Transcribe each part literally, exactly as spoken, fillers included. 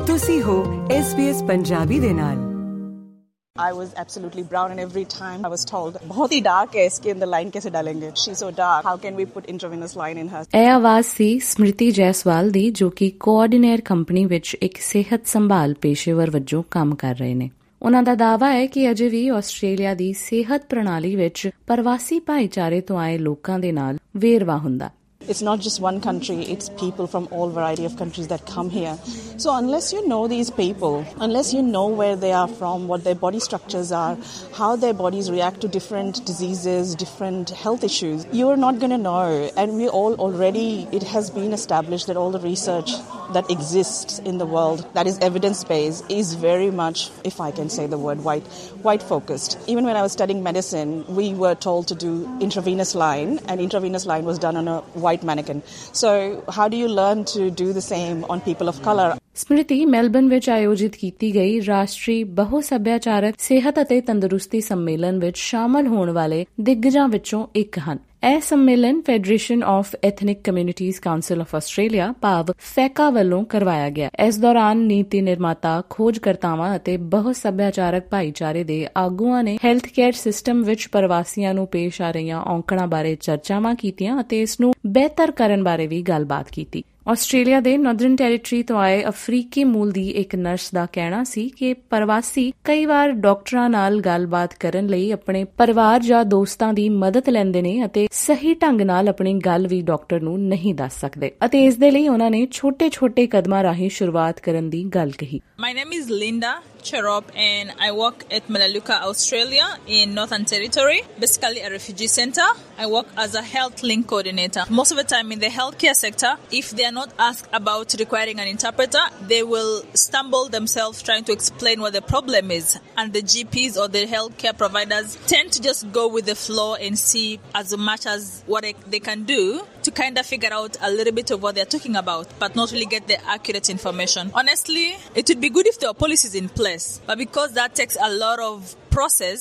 ਤੁਸੀਂ ਹੋ S B S Punjabi ਦੇ ਨਾਲ। I was absolutely brown and every time I was told, बहुत ही dark है इसके अंदर line कैसे डालेंगे? She's so dark. How can we put intravenous line in her? ਇਹ ਆਵਾਜ਼ ਸੀ ਸਮ੍ਰਿਤੀ ਜੈਸਵਾਲ ਦੀ, ਜੋ ਕਿ ਕੋਆਰਡੀਨੇਟ ਕੰਪਨੀ ਵਿੱਚ ਇੱਕ ਸਿਹਤ ਸੰਭਾਲ ਪੇਸ਼ੇਵਰ ਵਜੋਂ ਕੰਮ ਕਰ ਰਹੇ ਨੇ। ਉਹਨਾਂ ਦਾ ਦਾਅਵਾ ਹੈ ਕਿ ਅਜੇ ਵੀ ਆਸਟ੍ਰੇਲੀਆ ਦੀ ਸਿਹਤ ਪ੍ਰਣਾਲੀ ਵਿੱਚ ਪ੍ਰਵਾਸੀ ਭਾਈਚਾਰੇ ਤੋਂ ਆਏ ਲੋਕਾਂ ਦੇ ਨਾਲ ਵੇਰਵਾ ਹੁੰਦਾ। It's not just one country, it's people from all variety of countries that come here. So unless you know these people, unless you know where they are from, what their body structures are, how their bodies react to different diseases, different health issues, you're not going to know. And we all already, it has been established that all the research that exists in the world that is evidence-based is very much, if I can say the word, white, white focused. Even when I was studying medicine, we were told to do intravenous line, and intravenous line was done on a white mannequin. So how do you learn to do the same on people of color? ਸਮ੍ਰਿਤੀ Melbourne ਵਿੱਚ ਆਯੋਜਿਤ ਕੀਤੀ ਗਈ ਰਾਸ਼ਟਰੀ ਬਹੁ ਸੱਭਿਆਚਾਰਕ ਸਿਹਤ ਅਤੇ ਤੰਦਰੁਸਤੀ ਸੰਮੇਲਨ ਵਿੱਚ ਸ਼ਾਮਲ ਹੋਣ ਵਾਲੇ ਦਿੱਗਜਾਂ ਵਿੱਚੋਂ ਇੱਕ ਹਨ। ਇਹ ਸੰਮੇਲਨ Federation of Ethnic Communities Council of Australia ਭਾਵ ਫੈਕਾ ਵੱਲੋਂ ਕਰਵਾਇਆ ਗਿਆ। ਇਸ ਦੌਰਾਨ ਨੀਤੀ ਨਿਰਮਾਤਾ, ਖੋਜਕਰਤਾਵਾਂ ਅਤੇ ਬਹੁ ਸੱਭਿਆਚਾਰਕ ਭਾਈਚਾਰੇ ਦੇ ਆਗੂਆਂ ਨੇ ਹੈਲਥ ਕੇਅਰ ਸਿਸਟਮ ਵਿੱਚ ਪ੍ਰਵਾਸੀਆਂ ਨੂੰ ਪੇਸ਼ ਆ ਰਹੀਆਂ ਔਕੜਾਂ ਬਾਰੇ ਚਰਚਾਵਾਂ ਕੀਤੀਆਂ ਅਤੇ ਇਸ ਨੂੰ ਬਿਹਤਰ ਕਰਨ ਬਾਰੇ ਵੀ ਗੱਲਬਾਤ ਕੀਤੀ। ਆਸਟ੍ਰੇਲੀਆ ਦੇ ਨਾਰਦਰਨ ਟੈਰੀਟਰੀ ਤੋਂ ਆਏ ਅਫਰੀਕੀ ਮੂਲ ਦੀ ਇੱਕ ਨਰਸ ਦਾ ਕਹਿਣਾ ਸੀ ਕਿ ਪ੍ਰਵਾਸੀ ਕਈ ਵਾਰ ਡਾਕਟਰਾਂ ਨਾਲ ਗੱਲਬਾਤ ਕਰਨ ਲਈ ਆਪਣੇ ਪਰਿਵਾਰ ਜਾਂ ਦੋਸਤਾਂ ਦੀ ਮਦਦ ਲੈਂਦੇ ਨੇ ਅਤੇ ਸਹੀ ਢੰਗ ਨਾਲ ਆਪਣੀ ਗੱਲ ਵੀ ਡਾਕਟਰ ਨੂੰ ਨਹੀਂ ਦੱਸ ਸਕਦੇ ਅਤੇ ਇਸ ਦੇ ਲਈ ਉਹਨਾਂ ਨੇ ਛੋਟੇ-ਛੋਟੇ ਕਦਮਾਂ ਰਾਹੀਂ ਸ਼ੁਰੂਆਤ ਕਰਨ ਦੀ ਗੱਲ ਕਹੀ। My name is Linda Cherop and I work at Melaleuca, Australia in Northern Territory, basically a refugee center. I work as a health link coordinator. Most of the time in the healthcare sector, if they are not asked about requiring an interpreter, they will stumble themselves trying to explain what the problem is. And the G Ps or the healthcare providers tend to just go with the flow and see as much as what they can do to kind of figure out a little bit of what they're talking about, but not really get the accurate information. Honestly, it would be good if there were policies in place, but because that takes a lot of process,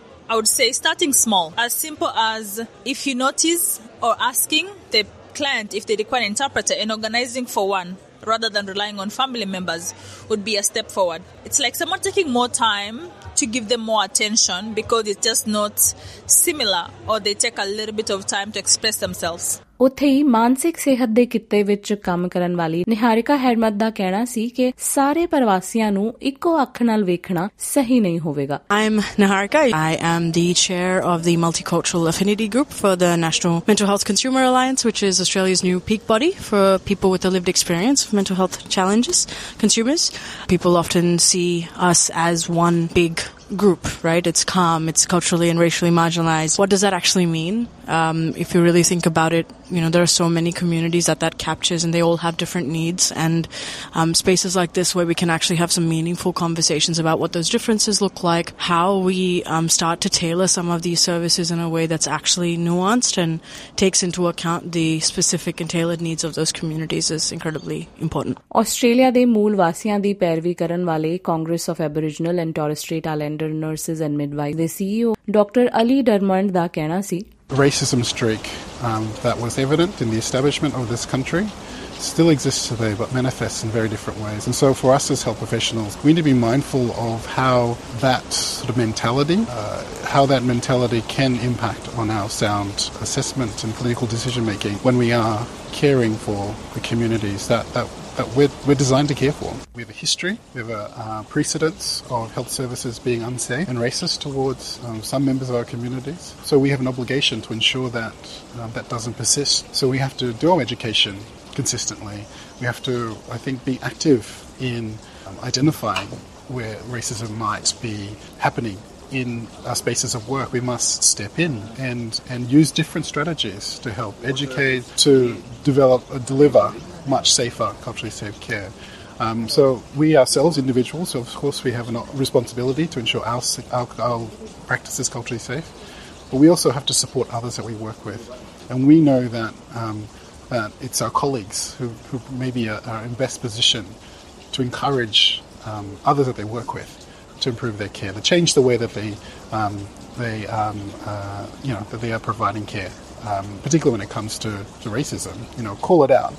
I would say starting small, as simple as if you notice or asking the client if they require an interpreter and organizing for one rather than relying on family members would be a step forward. It's like someone taking more time to give them more attention because it's just not similar or they take a little bit of time to express themselves. ਉੱਥੇ ਹੀ ਮਾਨਸਿਕ ਸਿਹਤ ਦੇ ਕਿੱਤੇ ਵਿੱਚ ਕੰਮ ਕਰਨ ਵਾਲੀ ਨਿਹਾਰਿਕਾ ਹੈਰਮਤ ਦਾ ਕਹਿਣਾ ਸੀ ਕਿ ਸਾਰੇ ਪ੍ਰਵਾਸੀਆਂ ਨੂੰ ਇੱਕੋ ਅੱਖ ਨਾਲ ਵੇਖਣਾ ਸਹੀ ਨਹੀਂ ਹੋਵੇਗਾ। I'm Niharika. I am the chair of the Multicultural Affinity Group for the National Mental Health Consumer Alliance, which is Australia's new peak body for people with a lived experience of mental health challenges, consumers. People often see us as one big group, right? It's calm, it's culturally and racially marginalized. What does that actually mean? Um, if you really think about it, you know, there are so many communities that that captures and they all have different needs, and um, spaces like this where we can actually have some meaningful conversations about what those differences look like, how we um, start to tailor some of these services in a way that's actually nuanced and takes into account the specific and tailored needs of those communities is incredibly important. Australia ਦੇ ਮੂਲ ਵਾਸੀਆਂ ਦੀ ਪੈਰਵੀ ਕਰਨ ਵਾਲੇ Congress of Aboriginal and Torres Strait Islander Nurses and Midwife ਦੇ C ਈ ਓ doctor Ali ਡਰਮੰਡ ਦਾ ਕਹਿਣਾ ਸੀ, The racism streak um, that was evident in the establishment of this country still exists today, but manifests in very different ways. And so for us as health professionals, we need to be mindful of how that sort of mentality, uh, how that mentality can impact on our sound assessment and clinical decision making when we are caring for the communities that, that that we're, we're designed to care for. We have a history, we have a uh, precedence of health services being unsafe and racist towards um, some members of our communities. So we have an obligation to ensure that um, that doesn't persist. So we have to do our education consistently. We have to, I think, be active in um, identifying where racism might be happening in our spaces of work. We must step in and, and use different strategies to help educate, to develop, uh, deliver much safer, culturally safe care. Um, so we ourselves, individuals, of course, we have a responsibility to ensure our, our, our practice is culturally safe, but we also have to support others that we work with. And we know that, um, that it's our colleagues who, who maybe are, are in best position to encourage um, others that they work with to improve their care, to change the way that they, um, they um, uh, you know, that they are providing care, um, particularly when it comes to, to racism. You know, call it out.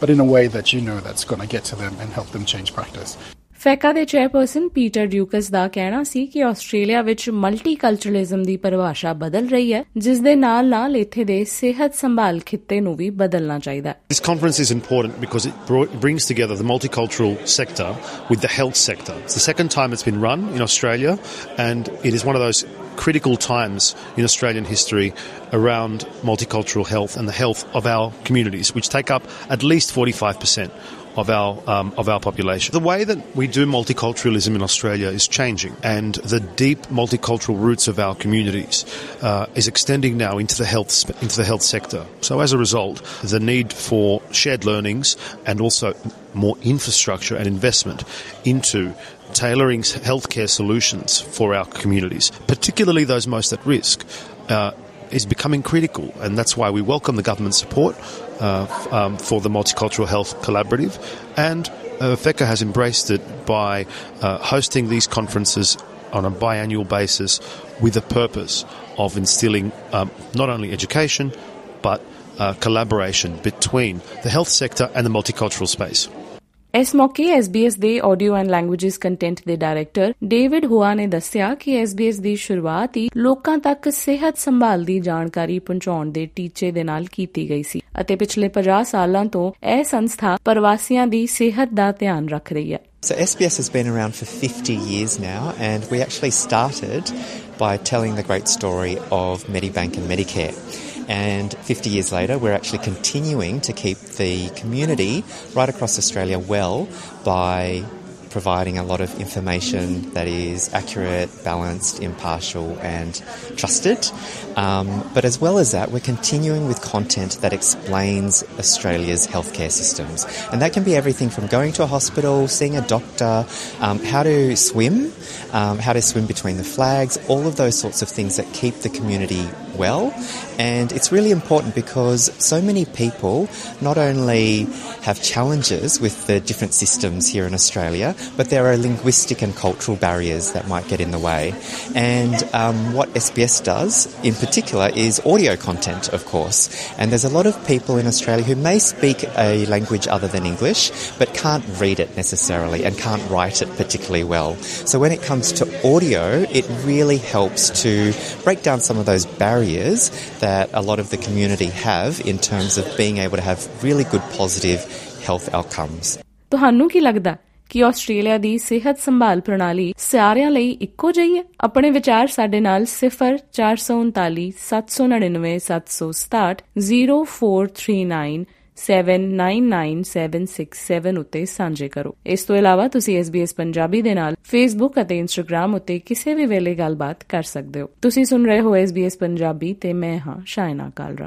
but in a way that you know that's going to get to them and help them change practice. ਫੈਕਾ ਦੇ chairperson Peter ਡਿਊਕਸ ਦਾ ਕਹਿਣਾ ਸੀ ਕਿ Australia ਵਿੱਚ ਮਲਟੀਕਲਚਰਲਿਜ਼ਮ ਦੀ ਪਰਿਭਾਸ਼ਾ ਬਦਲ ਰਹੀ ਹੈ, ਜਿਸ ਦੇ ਨਾਲ ਨਾਲ ਇੱਥੇ ਦੇ ਸਿਹਤ ਸੰਭਾਲ ਖਿੱਤੇ ਨੂੰ ਵੀ ਬਦਲਣਾ ਚਾਹੀਦਾ। This conference is important because it brought, brings together the multicultural sector with the health sector. It's the second time it's been run in Australia, and it is one of those critical times in Australian history around multicultural health and the health of our communities, which take up at least forty-five percent of our um, of our population. The way that we do multiculturalism in Australia is changing, and the deep multicultural roots of our communities uh, is extending now into the health into the health sector. So as a result, the need for shared learnings and also more infrastructure and investment into tailoring healthcare solutions for our communities, particularly those most at risk, uh, is becoming critical, and that's why we welcome the government support uh, um, for the Multicultural Health Collaborative, and uh, FECA has embraced it by uh, hosting these conferences on a biannual basis with the purpose of instilling um, not only education but uh, collaboration between the health sector and the multicultural space. ਇਸ ਮੌਕੇ S B S ਦੇ audio and languages content ਦੇ director David Hua ਨੇ ਦੱਸਿਆ ਕਿ S B S ਦੀ ਸ਼ੁਰੂਆਤ ਹੀ ਲੋਕਾਂ ਤੱਕ ਸਿਹਤ ਸੰਭਾਲ ਦੀ ਜਾਣਕਾਰੀ ਪਹੁੰਚਾਉਣ ਦੇ ਟੀਚੇ ਦੇ ਨਾਲ ਕੀਤੀ ਗਈ ਸੀ ਅਤੇ ਪਿਛਲੇ ਪੰਜਾਹ ਸਾਲਾਂ ਤੋਂ ਇਹ ਸੰਸਥਾ ਪ੍ਰਵਾਸੀਆਂ ਦੀ ਸਿਹਤ ਦਾ ਧਿਆਨ ਰੱਖ ਰਹੀ ਹੈ। So S B S has been around for fifty years now, and we actually started by telling the great story of Medibank and Medicare. And fifty years later, we're actually continuing to keep the community right across Australia well by providing a lot of information that is accurate, balanced, impartial and trusted. Um, but as well as that, we're continuing with content that explains Australia's healthcare systems. And that can be everything from going to a hospital, seeing a doctor, um, how to swim, um, how to swim between the flags, all of those sorts of things that keep the community well. And it's really important because so many people not only have challenges with the different systems here in Australia, but there are linguistic and cultural barriers that might get in the way. And um, what S B S does in particular is audio content, of course. And there's a lot of people in Australia who may speak a language other than English, but can't read it necessarily and can't write it particularly well. So when it comes to audio, it really helps to break down some of those barriers that a lot of the community have in terms of being able to have really good positive health outcomes. ਤੁਹਾਨੂੰ ਕੀ ਲੱਗਦਾ ਕਿ Australia ਦੀ ਸਿਹਤ ਸੰਭਾਲ ਪ੍ਰਣਾਲੀ ਸਾਰਿਆਂ ਲਈ ਇੱਕੋ ਜਿਹੀ ਹੈ? ਆਪਣੇ ਵਿਚਾਰ ਸਾਡੇ ਨਾਲ ਸਿਫਰ ਚਾਰ ਸੌ ਉਨਤਾਲੀ ਸੱਤ ਸੌ ਨੜਿਨਵੇਂ ਸੱਤ ਸੌ ਸਤਾਹਠ zero four three nine seven nine nine seven six seven ਉੱਤੇ ਸਾਂਝੇ ਕਰੋ। ਇਸ ਤੋਂ ਇਲਾਵਾ ਤੁਸੀਂ ਐਸ ਬੀ ਐਸ ਪੰਜਾਬੀ ਦੇ ਨਾਲ ਫੇਸਬੁੱਕ ਅਤੇ ਇੰਸਟਾਗ੍ਰਾਮ ਉੱਤੇ ਕਿਸੇ ਵੀ ਵੇਲੇ ਗੱਲਬਾਤ ਕਰ ਸਕਦੇ ਹੋ। ਤੁਸੀਂ ਸੁਣ ਰਹੇ ਹੋ ਐਸ ਬੀ ਐਸ ਪੰਜਾਬੀ ਤੇ ਮੈਂ ਹਾਂ ਸ਼ਾਇਨਾ ਕਾਲਰਾ।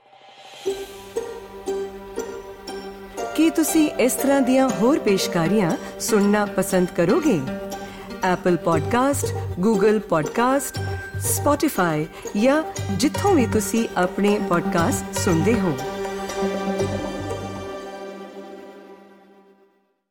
ਕੀ ਤੁਸੀਂ ਇਸ ਤਰ੍ਹਾਂ ਦੀਆਂ ਹੋਰ ਪੇਸ਼ਕਾਰੀਆਂ ਸੁਣਨਾ ਪਸੰਦ ਕਰੋਗੇ? Apple podcast, Google podcast, Spotify ਜਾਂ ਜਿੱਥੋਂ ਵੀ ਤੁਸੀਂ ਆਪਣੇ ਪੋਡਕਾਸਟ ਸੁਣਦੇ ਹੋ।